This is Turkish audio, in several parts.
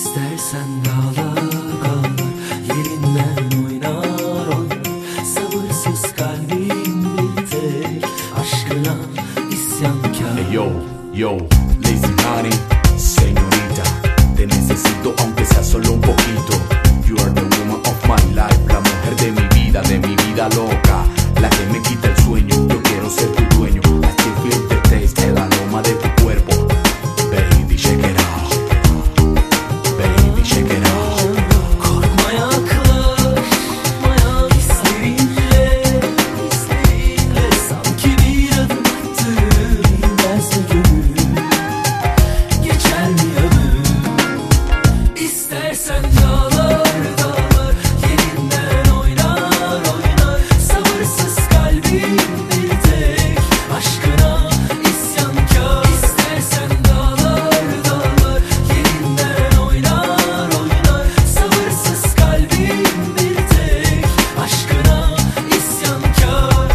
İstersen dağlar dağlar yerinden oynar oynar. Sabırsız kalbim bir tek aşkına isyankar. Hey yo, lazy honey, señorita, te necesito aunque sea solo un poquito. You are the woman of my life, la mujer de mi vida loca, la que me quita el sueño. Yo quiero ser tu dueño. I still feel the taste, el aroma de tu cuerpo. Baby, shake it out. Baby, shake it out. Korkma yaklaşmaya hislerinle, hislerinle. Sanki bir adım attığım inmez mi gönül? Geçer mi ömür? İstersen dağlar dağlar yerinden oynar oynar. Sabırsız kalbim bir tek aşkına isyankar. İstersen dağlar dağlar yerinden oynar oynar. Sabırsız kalbim bir tek aşkına isyankar.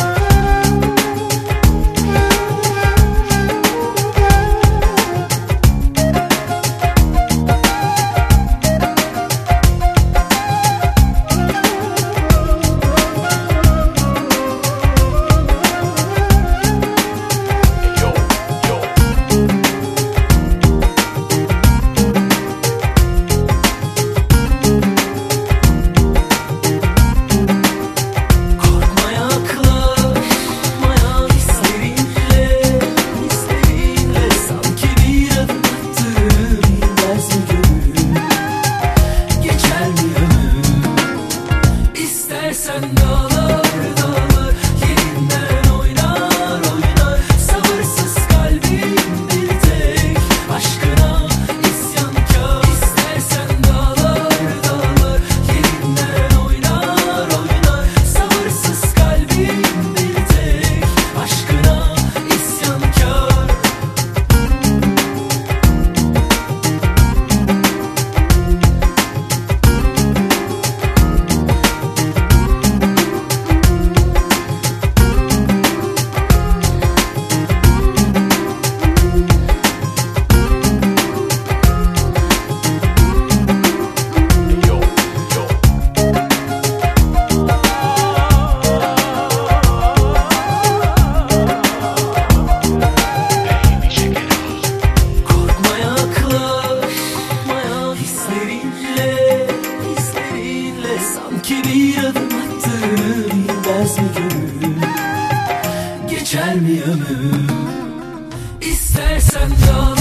Korkma yaklaşmaya hislerinle, hislerinle. Sanki bir adım attığım inmez mi gönül? Geçer mi ömür? İstersen dağlar dağlar yerinden oynar oynar. Sabırsız kalbim bir tek aşkına isyankar. İstersen dağlar dağlar yerinden oynar oynar. Sabırsız kalbim bir tek aşkına isyankar. Korkma yaklaşmaya hislerinle, hislerinle. Sanki bir adım attığım inmez mi gönül? Geçer mi ömür? İstersen dağlar